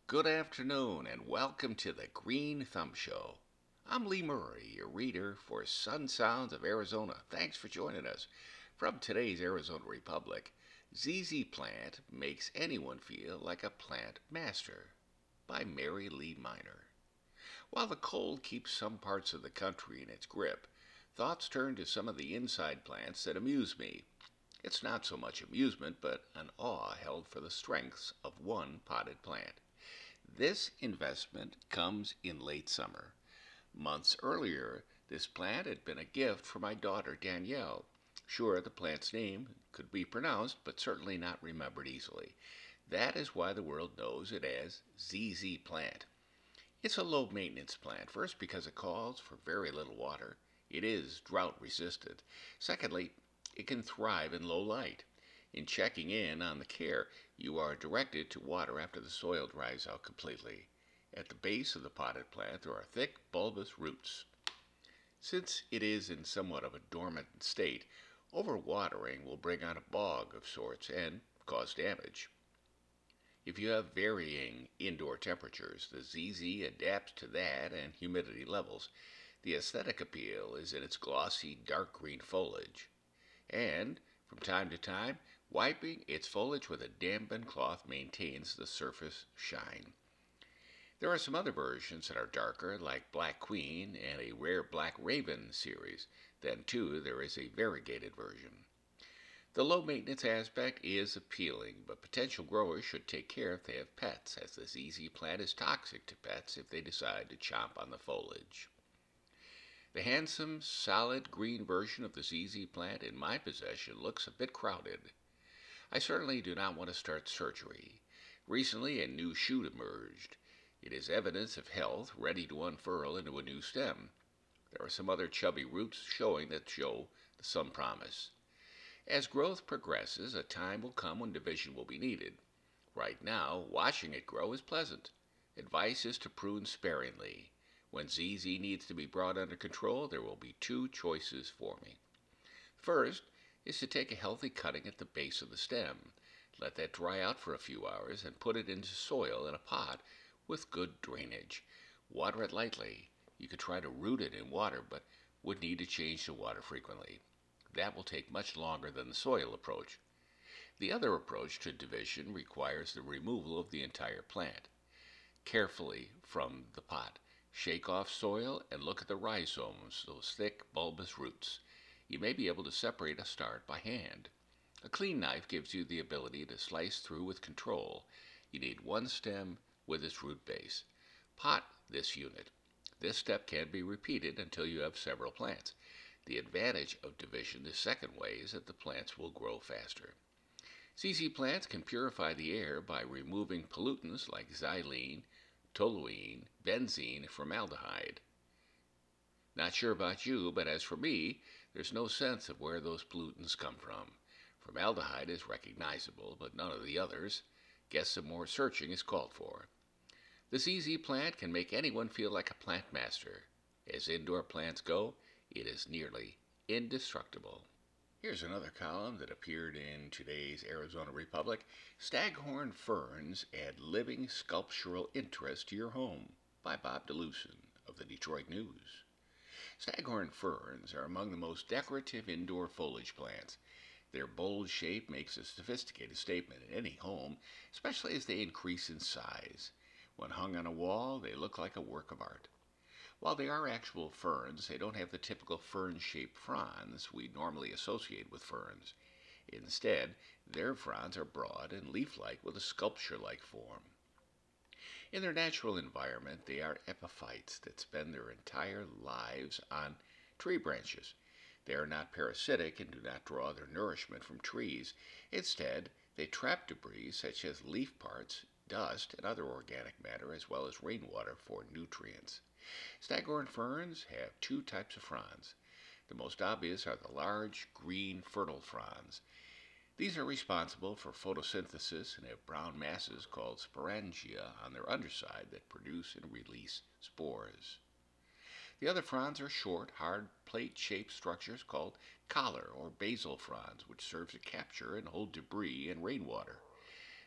Good afternoon and welcome to the Green Thumb Show. I'm Lee Murray, your reader for Sun Sounds of Arizona. Thanks for joining us. From today's Arizona Republic, ZZ Plant Makes Anyone Feel Like a Plant Master by Mary Lee Minor. While the cold keeps some parts of the country in its grip, thoughts turn to some of the inside plants that amuse me. It's not so much amusement, but an awe held for the strengths of one potted plant. This investment comes in late summer. Months earlier, this plant had been a gift for my daughter Danielle. Sure, the plant's name could be pronounced, but certainly not remembered easily. That is why the world knows it as ZZ plant. It's a low maintenance plant, first because it calls for very little water. It is drought resistant. Secondly, it can thrive in low light. In checking in on the care, you are directed to water after the soil dries out completely. At the base of the potted plant there are thick bulbous roots. Since it is in somewhat of a dormant state, overwatering will bring on a bog of sorts and cause damage. If you have varying indoor temperatures, the ZZ adapts to that and humidity levels. The aesthetic appeal is in its glossy dark green foliage. And, from time to time, wiping its foliage with a dampened cloth maintains the surface shine. There are some other versions that are darker, like Black Queen and a rare Black Raven series. Then, too, there is a variegated version. The low maintenance aspect is appealing, but potential growers should take care if they have pets, as the ZZ plant is toxic to pets if they decide to chomp on the foliage. The handsome, solid green version of the ZZ plant in my possession looks a bit crowded. I certainly do not want to start surgery. Recently, a new shoot emerged. It is evidence of health, ready to unfurl into a new stem. There are some other chubby roots showing some promise. As growth progresses, a time will come when division will be needed. Right now, watching it grow is pleasant. Advice is to prune sparingly. When ZZ needs to be brought under control, there will be two choices for me. First is to take a healthy cutting at the base of the stem. Let that dry out for a few hours and put it into soil in a pot with good drainage. Water it lightly. You could try to root it in water, but would need to change the water frequently. That will take much longer than the soil approach. The other approach to division requires the removal of the entire plant. Carefully from the pot, shake off soil and look at the rhizomes, those thick bulbous roots. You may be able to separate a start by hand. A clean knife gives you the ability to slice through with control. You need one stem with its root base. Pot this unit. This step can be repeated until you have several plants. The advantage of division the second way is that the plants will grow faster. ZZ plants can purify the air by removing pollutants like xylene, toluene, benzene, formaldehyde. Not sure about you, but as for me, there's no sense of where those pollutants come from. Formaldehyde is recognizable, but none of the others. Guess some more searching is called for. The ZZ plant can make anyone feel like a plant master. As indoor plants go, it is nearly indestructible. Here's another column that appeared in today's Arizona Republic. Staghorn ferns add living sculptural interest to your home, by Bob DeLucin of the Detroit News. Staghorn ferns are among the most decorative indoor foliage plants. Their bold shape makes a sophisticated statement in any home, especially as they increase in size. When hung on a wall, they look like a work of art. While they are actual ferns, they don't have the typical fern-shaped fronds we normally associate with ferns. Instead, their fronds are broad and leaf-like with a sculpture-like form. In their natural environment, they are epiphytes that spend their entire lives on tree branches. They are not parasitic and do not draw their nourishment from trees. Instead, they trap debris such as leaf parts, dust, and other organic matter, as well as rainwater for nutrients. Staghorn ferns have two types of fronds. The most obvious are the large, green, fertile fronds. These are responsible for photosynthesis and have brown masses called sporangia on their underside that produce and release spores. The other fronds are short, hard, plate-shaped structures called collar or basal fronds, which serve to capture and hold debris and rainwater.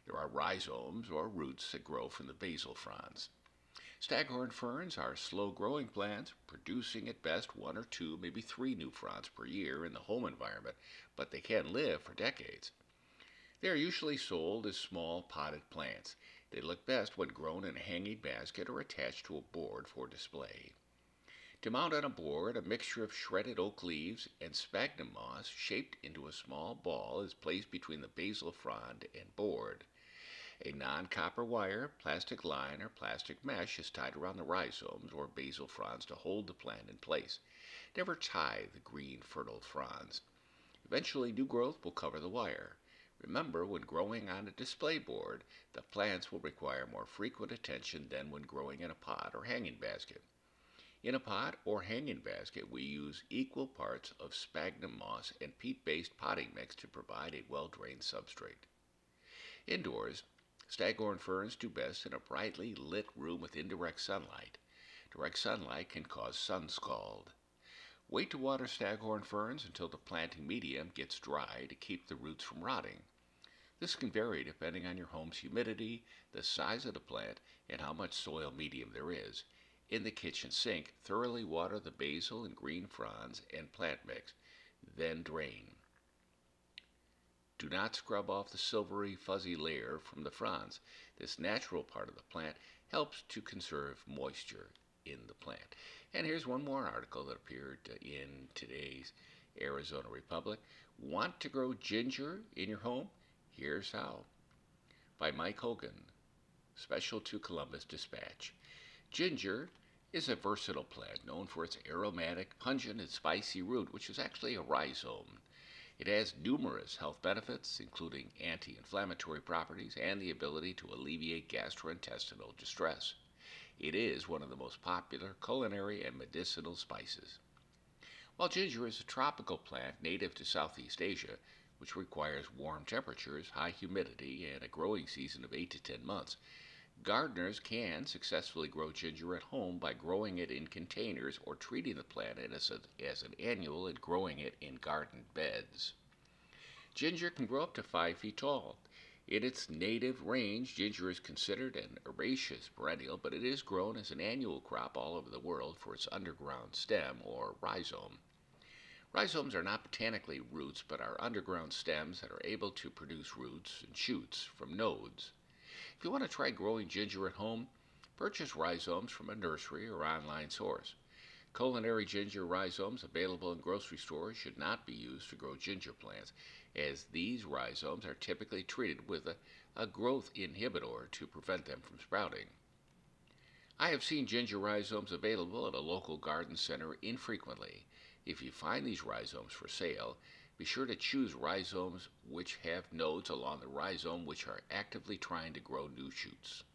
There are rhizomes or roots that grow from the basal fronds. Staghorn ferns are slow-growing plants, producing at best one or two, maybe three new fronds per year in the home environment, but they can live for decades. They are usually sold as small potted plants. They look best when grown in a hanging basket or attached to a board for display. To mount on a board, a mixture of shredded oak leaves and sphagnum moss shaped into a small ball is placed between the basal frond and board. A non-copper wire, plastic line, or plastic mesh is tied around the rhizomes or basal fronds to hold the plant in place. Never tie the green, fertile fronds. Eventually, new growth will cover the wire. Remember, when growing on a display board, the plants will require more frequent attention than when growing in a pot or hanging basket. In a pot or hanging basket, we use equal parts of sphagnum moss and peat-based potting mix to provide a well-drained substrate. Indoors, staghorn ferns do best in a brightly lit room with indirect sunlight. Direct sunlight can cause sun scald. Wait to water staghorn ferns until the planting medium gets dry to keep the roots from rotting. This can vary depending on your home's humidity, the size of the plant, and how much soil medium there is. In the kitchen sink, thoroughly water the basil and green fronds and plant mix, then drain. Do not scrub off the silvery, fuzzy layer from the fronds. This natural part of the plant helps to conserve moisture in the plant. And here's one more article that appeared in today's Arizona Republic. Want to grow ginger in your home? Here's how. By Mike Hogan, special to Columbus Dispatch. Ginger is a versatile plant known for its aromatic, pungent, and spicy root, which is actually a rhizome. It has numerous health benefits, including anti-inflammatory properties and the ability to alleviate gastrointestinal distress. It is one of the most popular culinary and medicinal spices. While ginger is a tropical plant native to Southeast Asia, which requires warm temperatures, high humidity, and a growing season of 8 to 10 months, gardeners can successfully grow ginger at home by growing it in containers or treating the plant as an annual and growing it in garden beds. Ginger can grow up to 5 feet tall. In its native range, ginger is considered an herbaceous perennial, but it is grown as an annual crop all over the world for its underground stem or rhizome. Rhizomes are not botanically roots, but are underground stems that are able to produce roots and shoots from nodes. If you want to try growing ginger at home, purchase rhizomes from a nursery or online source. Culinary ginger rhizomes available in grocery stores should not be used to grow ginger plants, as these rhizomes are typically treated with a growth inhibitor to prevent them from sprouting. I have seen ginger rhizomes available at a local garden center infrequently. If you find these rhizomes for sale, be sure to choose rhizomes which have nodes along the rhizome which are actively trying to grow new shoots.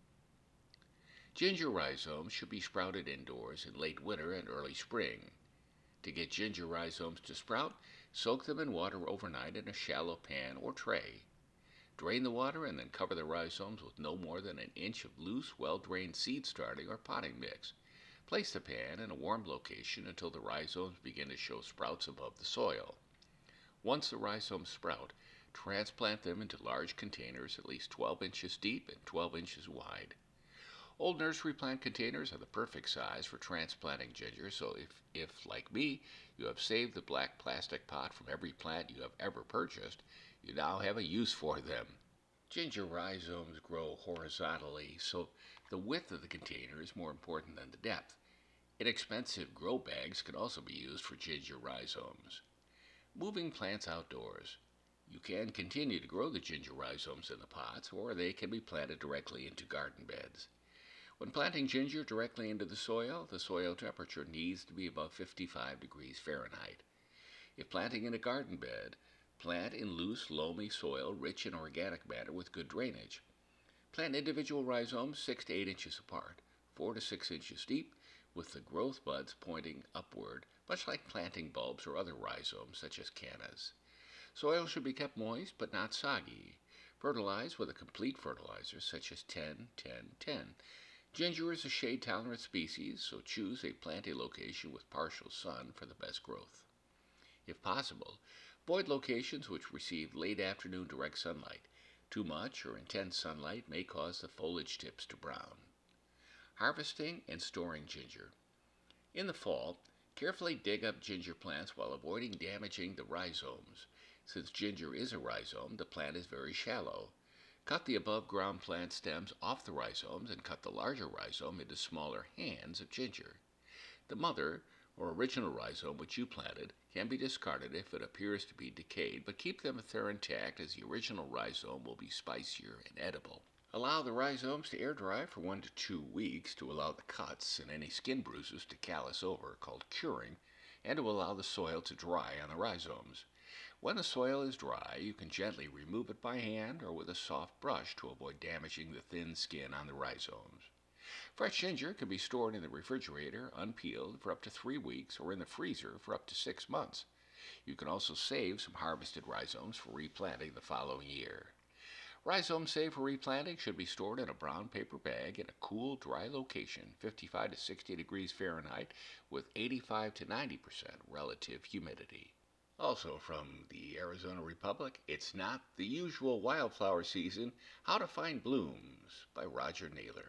Ginger rhizomes should be sprouted indoors in late winter and early spring. To get ginger rhizomes to sprout, soak them in water overnight in a shallow pan or tray. Drain the water and then cover the rhizomes with no more than an inch of loose, well-drained seed starting or potting mix. Place the pan in a warm location until the rhizomes begin to show sprouts above the soil. Once the rhizomes sprout, transplant them into large containers at least 12 inches deep and 12 inches wide. Old nursery plant containers are the perfect size for transplanting ginger, so if, like me, you have saved the black plastic pot from every plant you have ever purchased, you now have a use for them. Ginger rhizomes grow horizontally, so the width of the container is more important than the depth. Inexpensive grow bags can also be used for ginger rhizomes. Moving plants outdoors. You can continue to grow the ginger rhizomes in the pots, or they can be planted directly into garden beds. When planting ginger directly into the soil temperature needs to be above 55 degrees Fahrenheit. If planting in a garden bed, plant in loose, loamy soil rich in organic matter with good drainage. Plant individual rhizomes 6 to 8 inches apart, 4 to 6 inches deep, with the growth buds pointing upward, much like planting bulbs or other rhizomes such as cannas. Soil should be kept moist but not soggy. Fertilize with a complete fertilizer such as 10-10-10. Ginger is a shade-tolerant species, so choose a planting location with partial sun for the best growth. If possible, avoid locations which receive late afternoon direct sunlight. Too much or intense sunlight may cause the foliage tips to brown. Harvesting and storing ginger. In the fall, carefully dig up ginger plants while avoiding damaging the rhizomes. Since ginger is a rhizome, the plant is very shallow. Cut the above ground plant stems off the rhizomes and cut the larger rhizome into smaller hands of ginger. The mother, or original rhizome which you planted, can be discarded if it appears to be decayed, but keep them if they're intact, as the original rhizome will be spicier and edible. Allow the rhizomes to air dry for 1 to 2 weeks to allow the cuts and any skin bruises to callus over, called curing, and to allow the soil to dry on the rhizomes. When the soil is dry, you can gently remove it by hand or with a soft brush to avoid damaging the thin skin on the rhizomes. Fresh ginger can be stored in the refrigerator unpeeled for up to 3 weeks or in the freezer for up to 6 months. You can also save some harvested rhizomes for replanting the following year. Rhizomes saved for replanting should be stored in a brown paper bag in a cool, dry location, 55 to 60 degrees Fahrenheit, with 85 to 90% relative humidity. Also from the Arizona Republic, It's Not the Usual Wildflower Season, How to Find Blooms by Roger Naylor.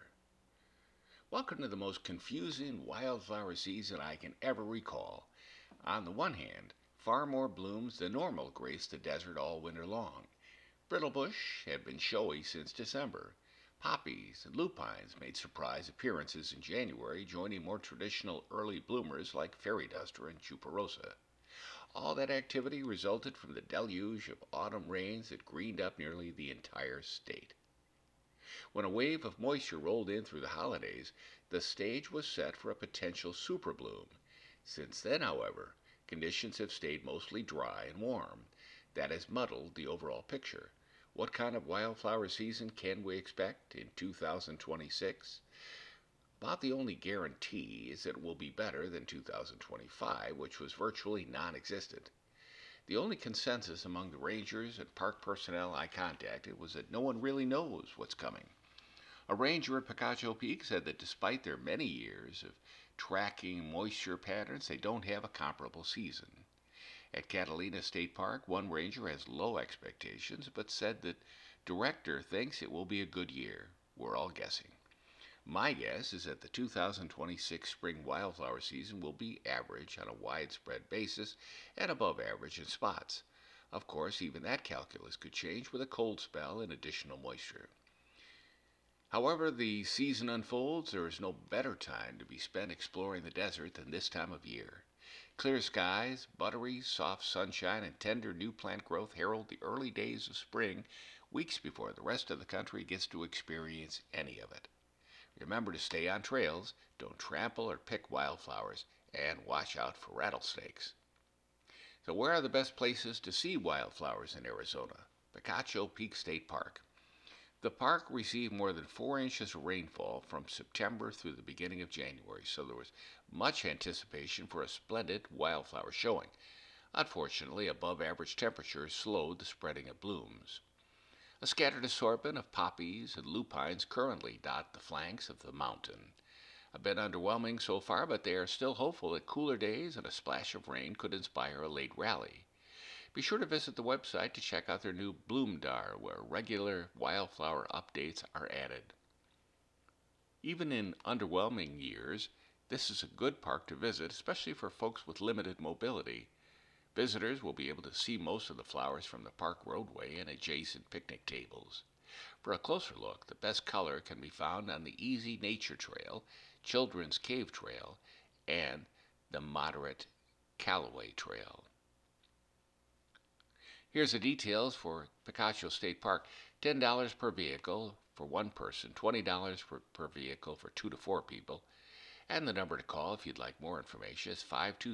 Welcome to the most confusing wildflower season I can ever recall. On the one hand, far more blooms than normal grace the desert all winter long. Brittlebush had been showy since December. Poppies and lupines made surprise appearances in January, joining more traditional early bloomers like fairy duster and tuberosa. All that activity resulted from the deluge of autumn rains that greened up nearly the entire state. When a wave of moisture rolled in through the holidays, the stage was set for a potential super bloom. Since then, however, conditions have stayed mostly dry and warm. That has muddled the overall picture. What kind of wildflower season can we expect in 2026? About the only guarantee is that it will be better than 2025, which was virtually non-existent. The only consensus among the rangers and park personnel I contacted was that no one really knows what's coming. A ranger at Picacho Peak said that despite their many years of tracking moisture patterns, they don't have a comparable season. At Catalina State Park, one ranger has low expectations, but said that director thinks it will be a good year. We're all guessing. My guess is that the 2026 spring wildflower season will be average on a widespread basis and above average in spots. Of course, even that calculus could change with a cold spell and additional moisture. However the season unfolds, there is no better time to be spent exploring the desert than this time of year. Clear skies, buttery, soft sunshine, and tender new plant growth herald the early days of spring, weeks before the rest of the country gets to experience any of it. Remember to stay on trails, don't trample or pick wildflowers, and watch out for rattlesnakes. So where are the best places to see wildflowers in Arizona? Picacho Peak State Park. The park received more than 4 inches of rainfall from September through the beginning of January, so there was much anticipation for a splendid wildflower showing. Unfortunately, above average temperatures slowed the spreading of blooms. A scattered assortment of poppies and lupines currently dot the flanks of the mountain. A bit underwhelming so far, but they are still hopeful that cooler days and a splash of rain could inspire a late rally. Be sure to visit the website to check out their new Bloomdar, where regular wildflower updates are added. Even in underwhelming years, this is a good park to visit, especially for folks with limited mobility. Visitors will be able to see most of the flowers from the park roadway and adjacent picnic tables. For a closer look, the best color can be found on the Easy Nature Trail, Children's Cave Trail, and the moderate Callaway Trail. Here's the details for Picacho State Park. $10 per vehicle for one person, $20 per vehicle for 2 to 4 people. And the number to call if you'd like more information is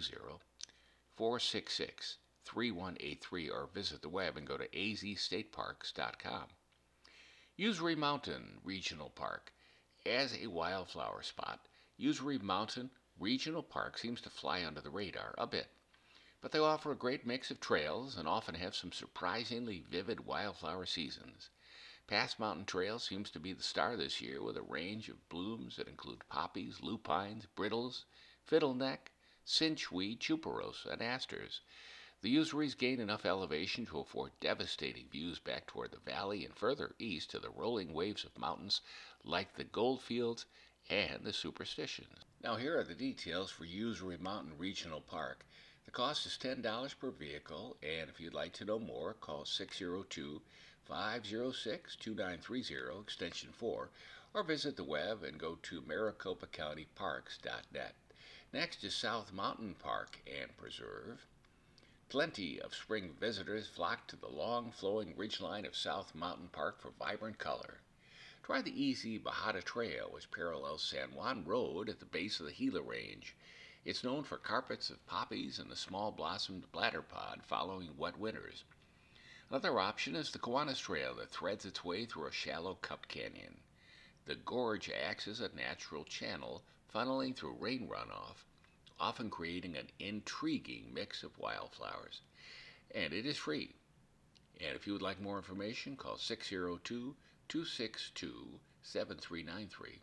520-466-3183, or visit the web and go to azstateparks.com. Usery Mountain Regional Park. As a wildflower spot, Usery Mountain Regional Park seems to fly under the radar a bit, but they offer a great mix of trails and often have some surprisingly vivid wildflower seasons. Pass Mountain Trail seems to be the star this year, with a range of blooms that include poppies, lupines, brittles, fiddleneck, cinchweed, tuberosa, and asters. The Useries gain enough elevation to afford devastating views back toward the valley and further east to the rolling waves of mountains like the Goldfields and the Superstitions. Now, here are the details for Usery Mountain Regional Park. The cost is $10 per vehicle, and if you'd like to know more, call 602 506 2930, extension 4, or visit the web and go to maricopacountyparks.net. Next is South Mountain Park and Preserve. Plenty of spring visitors flock to the long flowing ridgeline of South Mountain Park for vibrant color. Try the easy Bajada Trail, which parallels San Juan Road at the base of the Gila Range. It's known for carpets of poppies and the small blossomed bladderpod following wet winters. Another option is the Kiwanis Trail that threads its way through a shallow cupped canyon. The gorge acts as a natural channel, funneling through rain runoff, often creating an intriguing mix of wildflowers. And it is free. And if you would like more information, call 602 262 7393.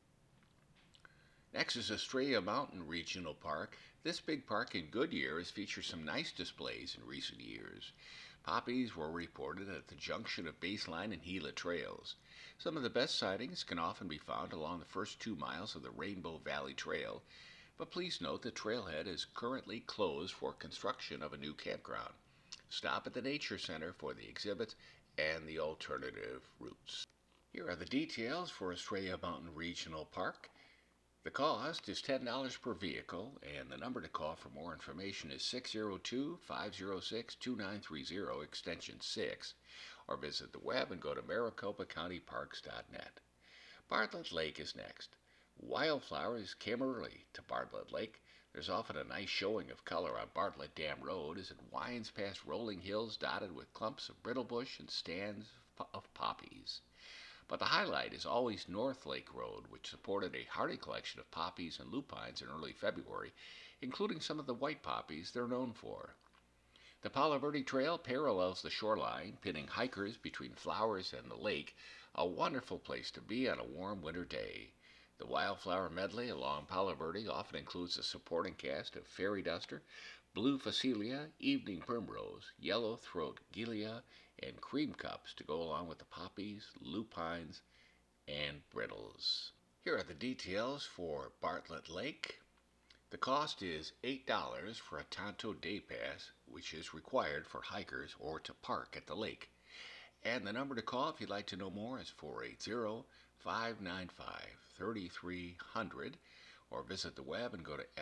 Next is Estrella Mountain Regional Park. This big park in Goodyear has featured some nice displays in recent years. Poppies were reported at the junction of Baseline and Gila trails. Some of the best sightings can often be found along the first 2 miles of the Rainbow Valley Trail, but please note the trailhead is currently closed for construction of a new campground. Stop at the Nature Center for the exhibits and the alternative routes. Here are the details for Estrella Mountain Regional Park. The cost is $10 per vehicle, and the number to call for more information is 602 506 2930, extension 6, or visit the web and go to maricopacountyparks.net. Bartlett Lake is next. Wildflowers came early to Bartlett Lake. There's often a nice showing of color on Bartlett Dam Road as it winds past rolling hills dotted with clumps of brittlebush and stands of poppies. But the highlight is always North Lake Road, which supported a hardy collection of poppies and lupines in early February, including some of the white poppies they're known for. The Palo Verde Trail parallels the shoreline, pitting hikers between flowers and the lake, a wonderful place to be on a warm winter day. The wildflower medley along Palo Verde often includes a supporting cast of fairy duster, blue phacelia, evening primrose, yellow throat gilia, and cream cups to go along with the poppies, lupines, and brittles. Here are the details for Bartlett Lake. The cost is $8 for a Tonto Day Pass, which is required for hikers or to park at the lake. And the number to call if you'd like to know more is 480 595 3300, or visit the web and go to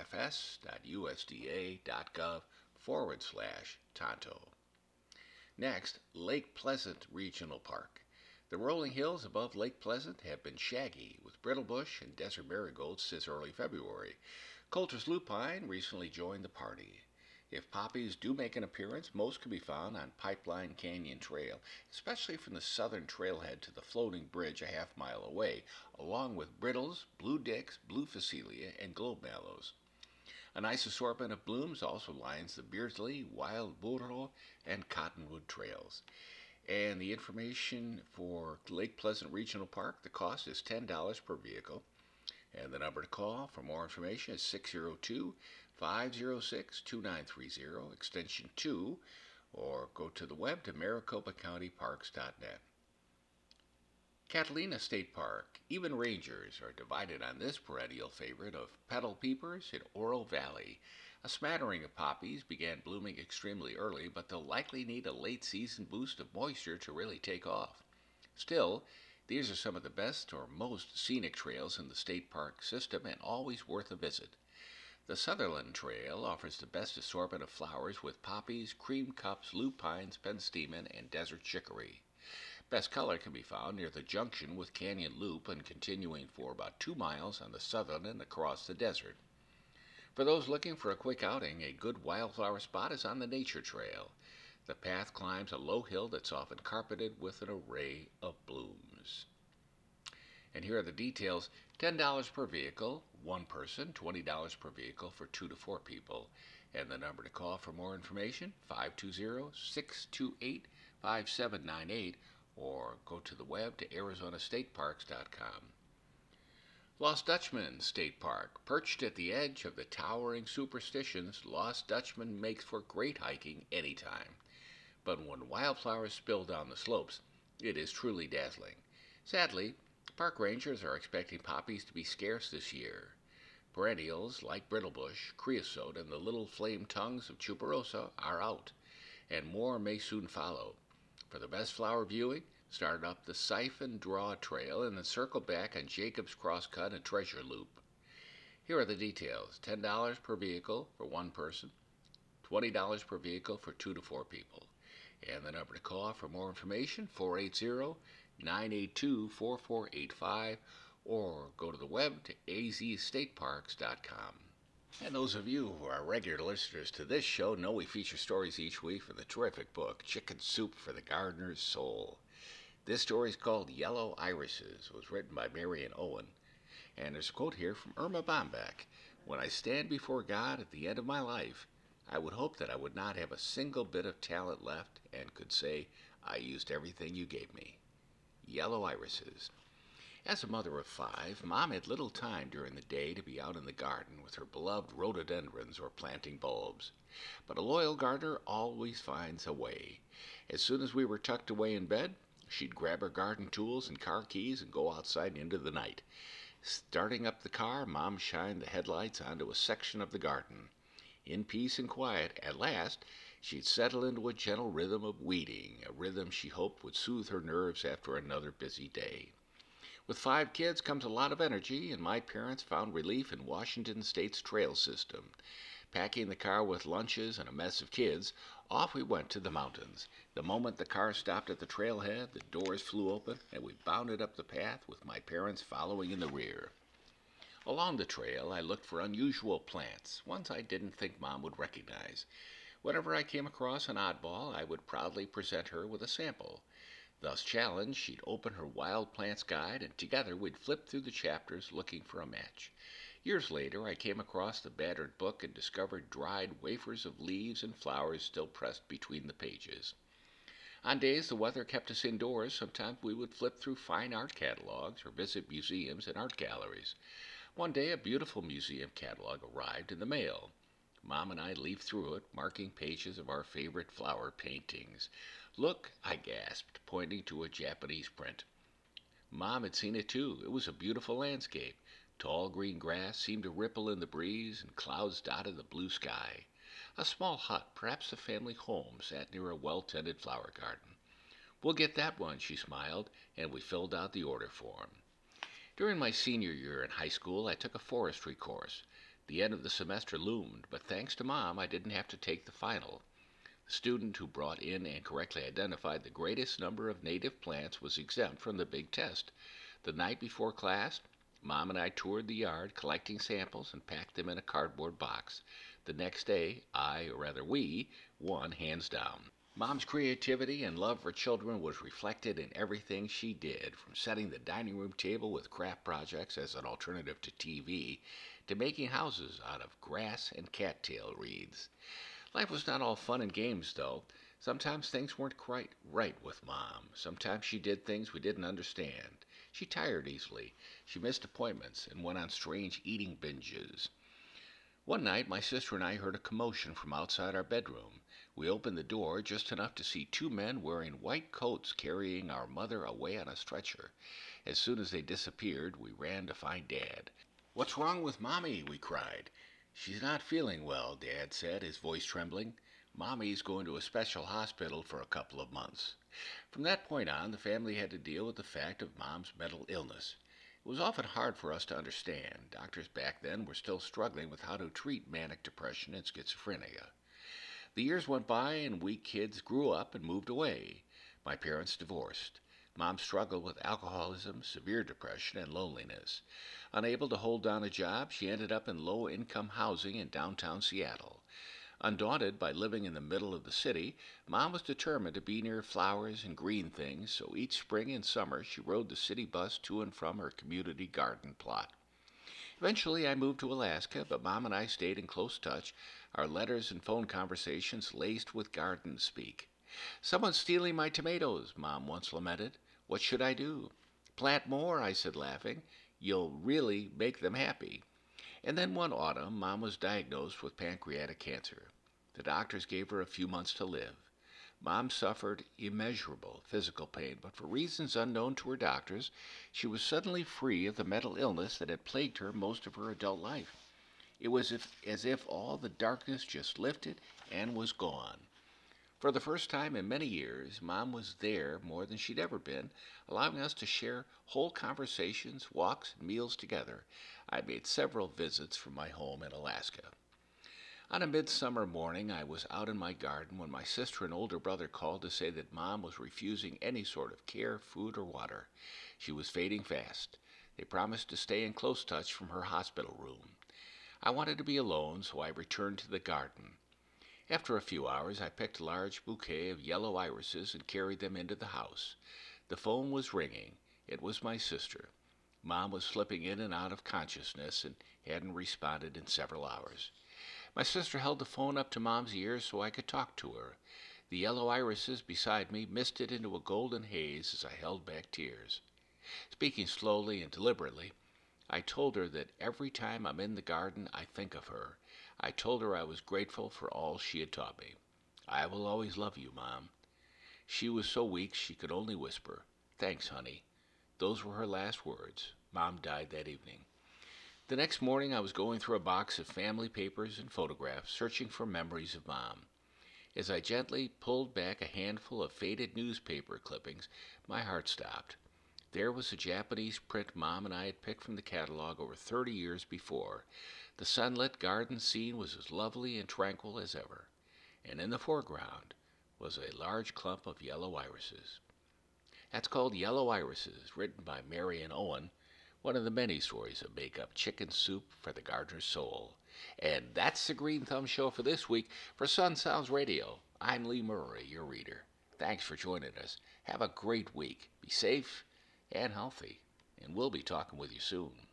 fs.usda.gov/Tonto. Next, Lake Pleasant Regional Park. The rolling hills above Lake Pleasant have been shaggy with brittlebush and desert marigolds since early February. Coulter's lupine recently joined the party. If poppies do make an appearance, most can be found on Pipeline Canyon Trail, especially from the southern trailhead to the floating bridge a half-mile away, along with brittles, blue dicks, blue phacelia, and globe mallows. A nice assortment of blooms also lines the Beardsley, Wild Burro, and Cottonwood trails. And the information for Lake Pleasant Regional Park, the cost is $10 per vehicle. And the number to call for more information is 602 506 2930, extension 2, or go to the web to maricopacountyparks.net. Catalina State Park. Even rangers are divided on this perennial favorite of petal peepers in Oro Valley. A smattering of poppies began blooming extremely early, but they'll likely need a late season boost of moisture to really take off. Still, these are some of the best or most scenic trails in the state park system and always worth a visit. The Sutherland Trail offers the best assortment of flowers with poppies, cream cups, lupines, penstemon, and desert chicory. Best color can be found near the junction with Canyon Loop and continuing for about 2 miles on the Sutherland and across the desert. For those looking for a quick outing, a good wildflower spot is on the Nature Trail. The path climbs a low hill that's often carpeted with an array of blooms. And here are the details. $10 per vehicle, one person, $20 per vehicle for 2 to 4 people. And the number to call for more information, 520-628-5798, or go to the web to arizonastateparks.com. Lost Dutchman State Park. Perched at the edge of the towering superstitions, Lost Dutchman makes for great hiking anytime. But when wildflowers spill down the slopes, it is truly dazzling. Sadly, park rangers are expecting poppies to be scarce this year. Perennials like brittlebush, creosote, and the little flame tongues of tuberosa are out, and more may soon follow. For the best flower viewing, start up the Siphon Draw Trail and then circle back on Jacob's Crosscut and Treasure Loop. Here are the details: $10 per vehicle for one person, $20 per vehicle for 2 to 4 people. And the number to call for more information, 480-982-4485, or go to the web to azstateparks.com. And those of you who are regular listeners to this show know we feature stories each week from the terrific book, Chicken Soup for the Gardener's Soul. This story is called Yellow Irises. It was written by Marion Owen. And there's a quote here from Irma Bombeck. When I stand before God at the end of my life, I would hope that I would not have a single bit of talent left and could say, I used everything you gave me. Yellow Irises. As a mother of 5, Mom had little time during the day to be out in the garden with her beloved rhododendrons or planting bulbs. But a loyal gardener always finds a way. As soon as we were tucked away in bed, she'd grab her garden tools and car keys and go outside into the night. Starting up the car, Mom shined the headlights onto a section of the garden. In peace and quiet, at last, she'd settle into a gentle rhythm of weeding, a rhythm she hoped would soothe her nerves after another busy day. With 5 kids comes a lot of energy, and my parents found relief in Washington State's trail system. Packing the car with lunches and a mess of kids, off we went to the mountains. The moment the car stopped at the trailhead, the doors flew open, and we bounded up the path with my parents following in the rear. Along the trail, I looked for unusual plants, ones I didn't think Mom would recognize. Whenever I came across an oddball, I would proudly present her with a sample. Thus challenged, she'd open her Wild Plants Guide, and together we'd flip through the chapters looking for a match. Years later, I came across the battered book and discovered dried wafers of leaves and flowers still pressed between the pages. On days the weather kept us indoors, sometimes we would flip through fine art catalogs or visit museums and art galleries. One day, a beautiful museum catalog arrived in the mail. Mom and I leafed through it, marking pages of our favorite flower paintings. Look, I gasped, pointing to a Japanese print. Mom had seen it too. It was a beautiful landscape. Tall green grass seemed to ripple in the breeze, and clouds dotted the blue sky. A small hut, perhaps a family home, sat near a well-tended flower garden. We'll get that one, she smiled, and we filled out the order form. During my senior year in high school, I took a forestry course. The end of the semester loomed, but thanks to Mom, I didn't have to take the final. The student who brought in and correctly identified the greatest number of native plants was exempt from the big test. The night before class, Mom and I toured the yard, collecting samples and packed them in a cardboard box. The next day, we, won hands down. Mom's creativity and love for children was reflected in everything she did, from setting the dining room table with craft projects as an alternative to TV, to making houses out of grass and cattail reeds. Life was not all fun and games, though. Sometimes things weren't quite right with Mom. Sometimes she did things we didn't understand. She tired easily. She missed appointments and went on strange eating binges. One night, my sister and I heard a commotion from outside our bedroom. We opened the door just enough to see 2 men wearing white coats carrying our mother away on a stretcher. As soon as they disappeared, we ran to find Dad. "What's wrong with Mommy?" we cried. "She's not feeling well," Dad said, his voice trembling. "Mommy's going to a special hospital for a couple of months." From that point on, the family had to deal with the fact of Mom's mental illness. It was often hard for us to understand. Doctors back then were still struggling with how to treat manic depression and schizophrenia. The years went by and we kids grew up and moved away. My parents divorced. Mom struggled with alcoholism, severe depression, and loneliness. Unable to hold down a job, she ended up in low-income housing in downtown Seattle. Undaunted by living in the middle of the city, Mom was determined to be near flowers and green things, so each spring and summer she rode the city bus to and from her community garden plot. Eventually I moved to Alaska, but Mom and I stayed in close touch, our letters and phone conversations laced with garden speak. "Someone's stealing my tomatoes," Mom once lamented. "What should I do?" "Plant more," I said, laughing. You'll really make them happy. And then one autumn, Mom was diagnosed with pancreatic cancer. The doctors gave her a few months to live. Mom suffered immeasurable physical pain, but for reasons unknown to her doctors, she was suddenly free of the mental illness that had plagued her most of her adult life. It was as if all the darkness just lifted and was gone. For the first time in many years, Mom was there more than she'd ever been, allowing us to share whole conversations, walks, and meals together. I made several visits from my home in Alaska. On a midsummer morning, I was out in my garden when my sister and older brother called to say that Mom was refusing any sort of care, food, or water. She was fading fast. They promised to stay in close touch from her hospital room. I wanted to be alone, so I returned to the garden. After a few hours, I picked a large bouquet of yellow irises and carried them into the house. The phone was ringing. It was my sister. Mom was slipping in and out of consciousness and hadn't responded in several hours. My sister held the phone up to Mom's ear so I could talk to her. The yellow irises beside me misted into a golden haze as I held back tears. Speaking slowly and deliberately, I told her that every time I'm in the garden, I think of her. I told her I was grateful for all she had taught me. I will always love you, Mom. She was so weak she could only whisper, "Thanks, honey." Those were her last words. Mom died that evening. The next morning, I was going through a box of family papers and photographs, searching for memories of Mom. As I gently pulled back a handful of faded newspaper clippings, my heart stopped. There was a Japanese print Mom and I had picked from the catalog over 30 years before. The sunlit garden scene was as lovely and tranquil as ever, and in the foreground was a large clump of yellow irises. That's called Yellow Irises, written by Marion Owen, one of the many stories that make up Chicken Soup for the Gardener's Soul. And that's the Green Thumb Show for this week. For Sun Sounds Radio, I'm Lee Murray, your reader. Thanks for joining us. Have a great week. Be safe and healthy, and we'll be talking with you soon.